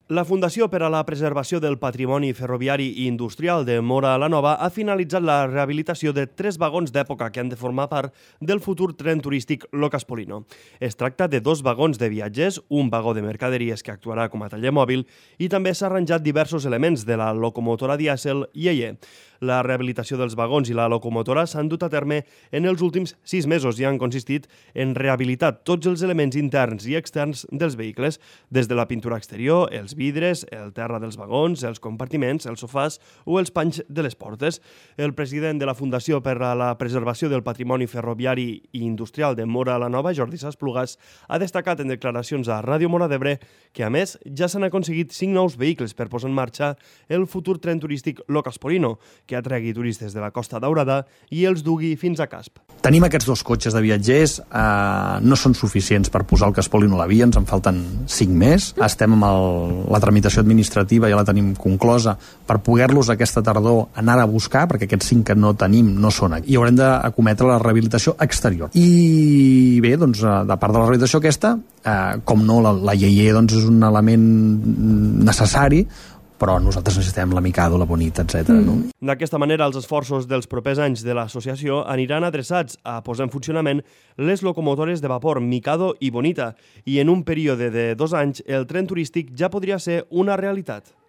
La Fundació per a la Preservació del Patrimoni Ferroviari i Industrial de Móra la Nova ha finalitzat la rehabilitació de 3 vagons d'època que han de formar part del futur tren turístic Lo Caspolino. Es tracta de 2 vagons de viatgers, un vagó de mercaderies que actuarà com a taller mòbil i també s'ha arranjat diversos elements de la locomotora dièsel Yeye. La rehabilitació dels vagons i la locomotora s'han dut a terme en els últims 6 mesos i han consistit en rehabilitar tots els elements interns i externs dels vehicles, des de la pintura exterior, els vidres, el terra dels vagons, els compartiments, els sofàs o els panys de les portes. El president de la Fundació per a la Preservació del Patrimoni Ferroviari i Industrial de Móra la Nova, Jordi Sasplugas, ha destacat en declaracions a Ràdio Móra d'Ebre que, a més, ja s'han aconseguit 5 nous vehicles per posar en marxa el futur tren turístic Lo Caspolino, que atregui turistes de la Costa Daurada i els dugui fins a Casp. Tenim aquests 2 cotxes de viatgers, no són suficients per posar el Caspolino a la via, ens en falten 5 més. Estem amb la tramitació administrativa, ja la tenim conclosa, per poder-los aquesta tardor anar a buscar, perquè aquests 5 que no tenim no són aquí. I haurem d'acometre la rehabilitació exterior. I bé, doncs, de part de la rehabilitació aquesta, com no, la Yeye doncs, és un element necessari, però nosaltres necessitem la Mikado, la Bonita, etc. No? D'aquesta manera, els esforços dels propers anys de l'associació aniran adreçats a posar en funcionament les locomotores de vapor Mikado i Bonita, i en un període de 2 anys el tren turístic ja podria ser una realitat.